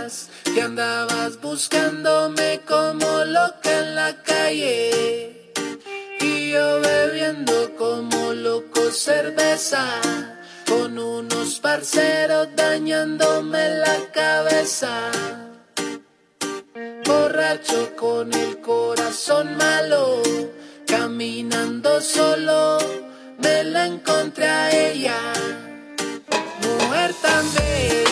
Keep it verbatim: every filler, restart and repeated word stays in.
decías que andabas buscándome como loca en la calle y yo bebiendo como loco cerveza con unos parceros dañándome la cabeza. Borracho con el corazón malo, caminando solo, me la encontré a ella. Mujer tan bella,